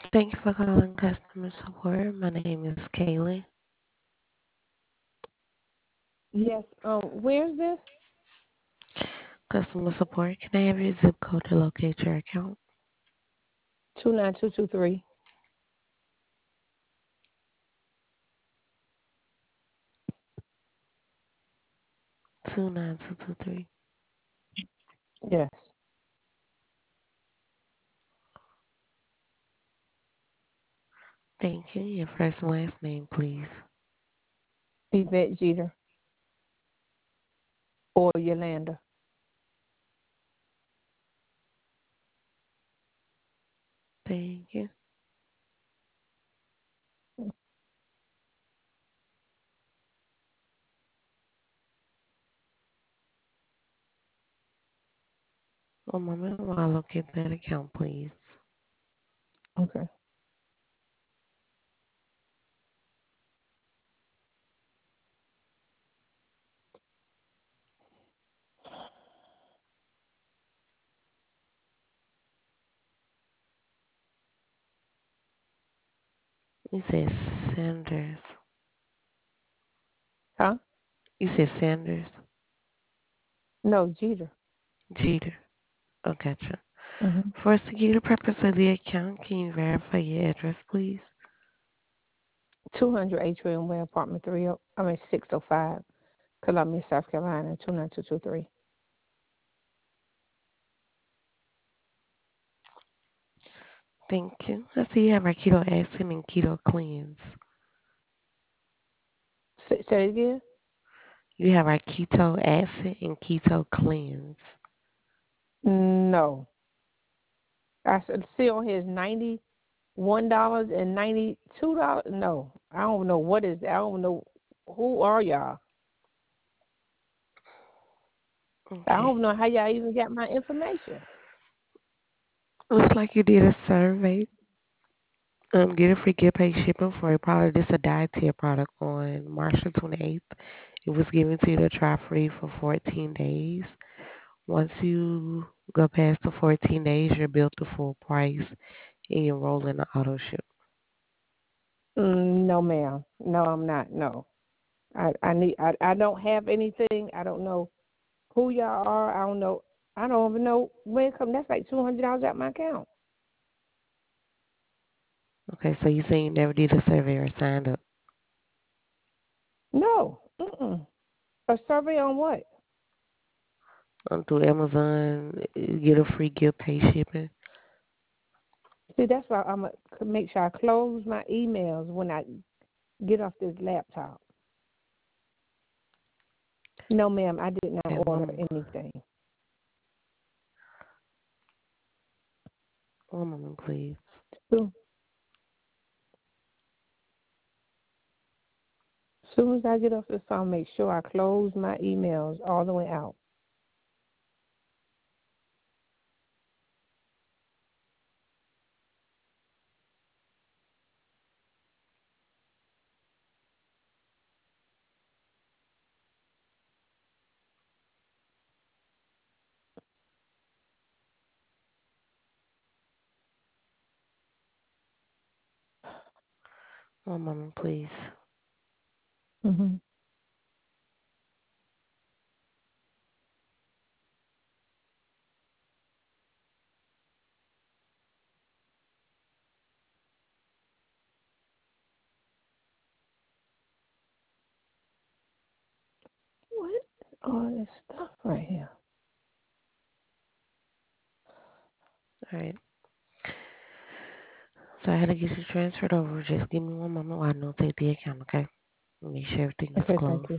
Thank you for calling customer support. My name is Kaylee. Yes. Where's this? Customer support. Can I have your zip code to locate your account? 29223. 29223. Yes. Thank you. Your first and last name, please. Yvette Jeter or Yolanda. Thank you. One moment while I locate that account, please. Okay. You said Sanders. Huh? You said Sanders. No, Jeter. Jeter. Oh, gotcha. Mm-hmm. For security purpose of the account, can you verify your address, please? 200 Atrium Way, apartment 605, Columbia, South Carolina, 29223. Thank you. I see you have our keto acid and keto cleanse. Say it again? You have our keto acid and keto cleanse. No. I see on here is $91 and $92. No. I don't know what is that. I don't know who are y'all. I Okay. don't know how y'all even got my information. Looks like you did a survey. Get a free gift paid shipping for a product. This a dietary product on March the 28th. It was given to you to try free for 14 days. Once you go past the 14 days, you're billed the full price and you enroll in the auto ship. No, ma'am. No, I'm not. No. I don't have anything. I don't know who y'all are. I don't know. I don't even know where it come. That's like $200 out my account. Okay, so you saying you never did a survey or signed up No. Mm-mm. A survey on what? through Amazon, get a free gift paid shipping. See, that's why I'm gonna make sure I close my emails when I get off this laptop. No, ma'am, I did not Okay, order anything. one moment, please. So, as soon as I get off this phone, make sure I close my emails all the way out. One moment, please. Hmm. What is all this stuff right here? All right. So I had to get you transferred over. Just give me one moment while I notate the account, okay? Make sure everything is Okay, thank closed. you.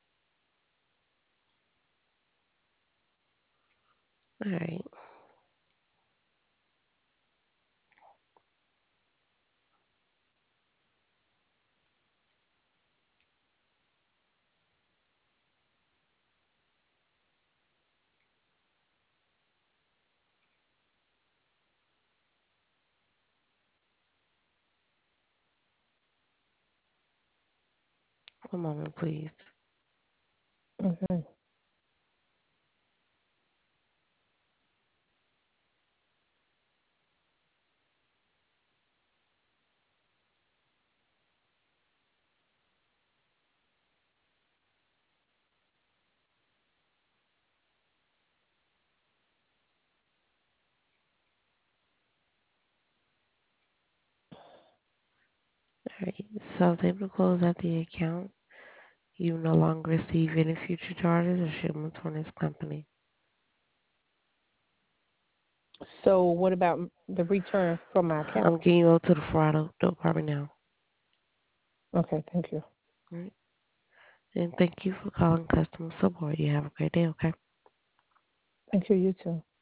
All right. One moment, please. Okay. All right. So I was able to close out the account. You no longer receive any future charges or shipments from this company. So what about the return from my account? I'm getting you over to the fraud department now. Okay, thank you. All right. And thank you for calling customer support. You have a great day, okay? Thank you, you too.